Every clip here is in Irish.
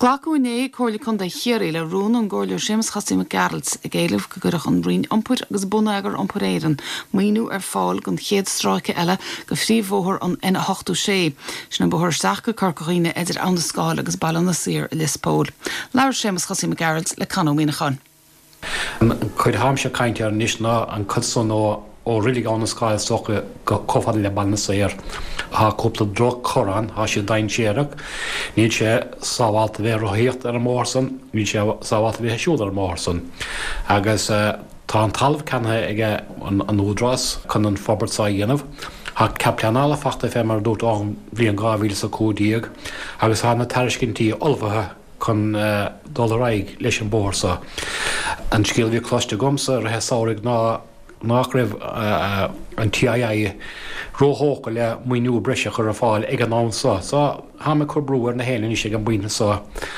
Glaúné cóirla chun de chéirí le rún an ggóirliú sims chasí me Gerals a géileh go gurach an brín ompur agus buna agur ompuréiran, muoinú fáil gon chéad stráice eile go phríomhóthar an ina 8 sé, sin an bóthar seach go corcaíine idir an scáil agus ballan na sir i Lispól. Leir sims chasí me Gerals le canó mína Chuid háim se cainte ar níos ná an cudson ó rilig an scáil socha go cófad le banna séir. Há cúpla drog chorán, há sé dain séireach, ní sé sábháilta bheith roiíocht ar an mórsan, ní sé sábháilta bheith siúd ar mórsan. Agus tá an talamh cennithe ige an údrás chun an fobartá dhéanamh, há ceapleanála fachta fé mar dút an bhíon 2010, agus há na tairiscinntaí olbhathe chun dul raig leis an bórsa. An scéal bhí cloiste gomsa ar hesáirigh nach raibh an TIA róthóca le muoinú breise chur a fáil ag an námsa. Sa há me chur brúar na héanana sé an buine sa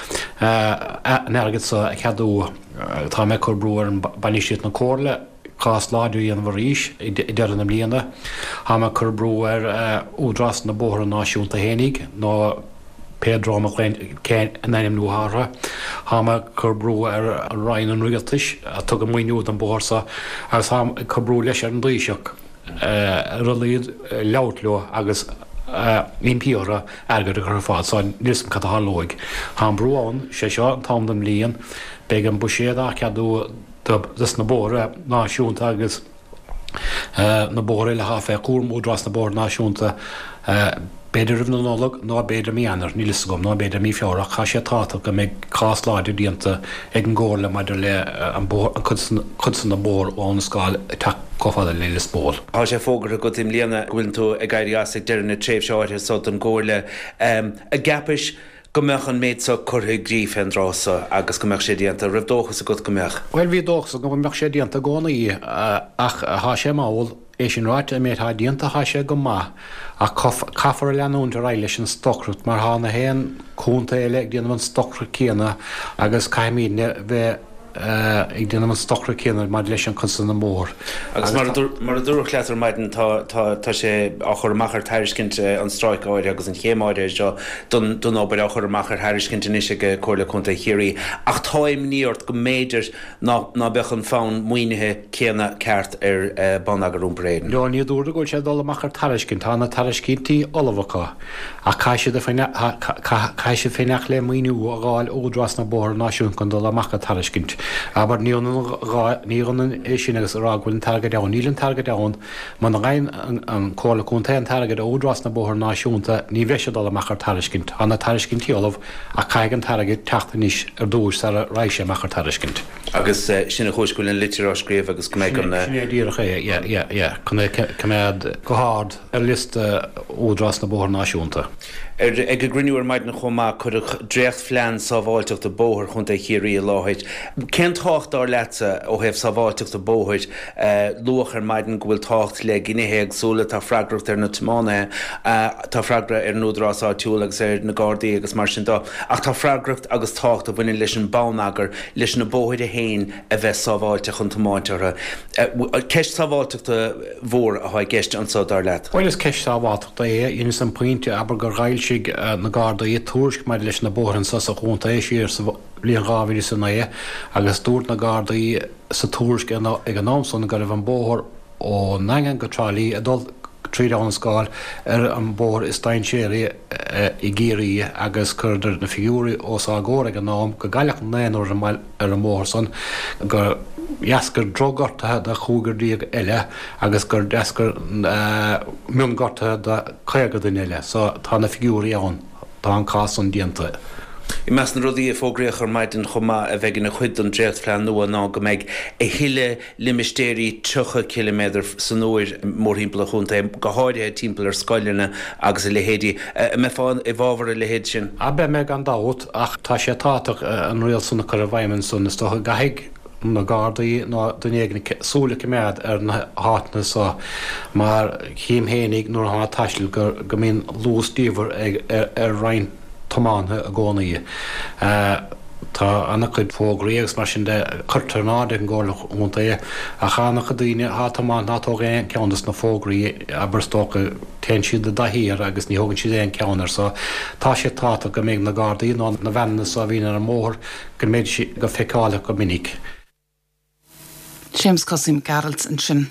nergad sa ceadú tá me chur brúar an banisisiút na cóirle cás láidú an bhríis i dean na bliana. Há me chur brúar údras na bóthar náisiúnta hénig nó Pedro cén naim nuára. Háma chubrú ar an rain an rialtais a tug an muoinúd an bórsa agus há chubrú leis ar an dlíiseach rulíad leoutló agus impíora airgad a chu fád sáin níosm cathalóig. Há brúán sé seo an tám an líon beag an buséad a ceadú dus na bóra náisiúnta agus na bóra le há fé cúrm údras na bór náisiúnta beidir rih nólag ná beidir míanaar nílis gom ná beidir mí fearach cha sé táta go méid cás láidir díanta ag an ggóla maidir le an chudsan na bór óna scáil te cofada le Lispól. Tá sé fógur a go im líana bhfuil tú ag gairí as ag deirna tréimhseáirthe so an ggóla a gapis go meach an méid sa chutha gríomh an rása agus go meach sé díanta rih dóchas a go meach. Weil bhí dóchas go meach sé díanta gcóna í ach há sé máil é sin ráit a méid díanta há sé go má a caafar leanúnta ra leis an stocrút mar hána héan cúnta eile ag déanam an stocrú céanna agus caiimíne bheith ag déanam an stocrú céanna mar leis an chunsan na mór. Agus mar a dúrach leatar maidin tá sé a chur machar thairiscint an stráic áide agus an chéimáide seo don ábad a chur machar thairiscint inise go cóirla chunta chéirí ach táim níort go méidir ná bechan fán muoinethe céanna ceart ar ban agur rúmpréin. Leá ní dúra goil sé dul machar thairiscint tána thairiscinntaí olbhacha a caiise féineach le muoinú a gáil ódras na bór náisiún chun dul machar thairiscint. Aber níonan é sin agus ráhfuil targad deán, nílan targad deán, man rain an cóla chunta an targad ódras na bóthar náisiúnta ní bheise dul machar thairiscint. Anna thairiscinntaí olbh a caigan targad teachta níos ar dúis ar a raise machar thairiscint. Agus sinna chúisgúil an litir scríomh agus go méid an díach cumad go hád ar lista ódras na bóthar náisiúnta. Ag go grinúir maid na chomá chuidir drécht flean sábháilteach de bóthir chunta chéirí a láthid. Cén tácht ar leta ó hebh sábháilteach de bóthir luachar maidin go bhfuil tácht le ginethe agsúla tá freigracht ar na tmánathe tá freigra ar nódrás áitiúil agus ar na Gardaí agus mar sin dá. Ach tá freigracht agus tácht a bhaine leis an bánagar leis na bóthir a héin a bheith sábháilteach an tomáteara. Ceist sábháilteach de bhór a haid gceist an sád ar let. Bhil is ceist sábháilteach é inas an pointe aber gur gail na Gardaí tuairisc mar leis na bóthar an sa chunta é siar sa blion gáhíí san é agus dúirt na Gardaí sa tuairisc ag an námsan go raibh an bóthar ó negan go trálí a dul tríd an scáil ar an bór is dain séirí i géirí agus chuidir na fiúí os agóra ag an nám go gaiileach néanúir ar an mór san gur jasgur drogartathe de chúgurdíag eile agus gur desgur miongortathe de chuigad in eile, so tá na fiúí ann tá an cás an dianta. I meas na rudí a fógréach ar maidin chomá a bheith na chuid an drécht flean nua ná go méid a hiile limistéirí 30 km san nóir mór hímpla chunta go háide timppla ar scoilena agus a lehéadí. Me fáin i bhábhar a lehéad sin. A be me an dát ach tá sé táach an rial sanna chu a bhaimman san is tócha gaigh na Gardaí ná dunéagna súla méad ar na hátna sa mar chéimhénig nuair há taiisiil go mín lústíomhar ar rain tomáthe a gcónaí. Tá anna chuid fógréagus mar sin de chutarnád an ggólach únta é a chána go daoine hátamán nátó éon ceannas na fógraí aberstócha ten siad de dahíar agus ní thugann siad éon ceannar sa tá sé táta go méid na Gardaí ná na bhenas a bhíon ar an mór go méid si go feicála go minic. Seamus Cossim Gerald an sin.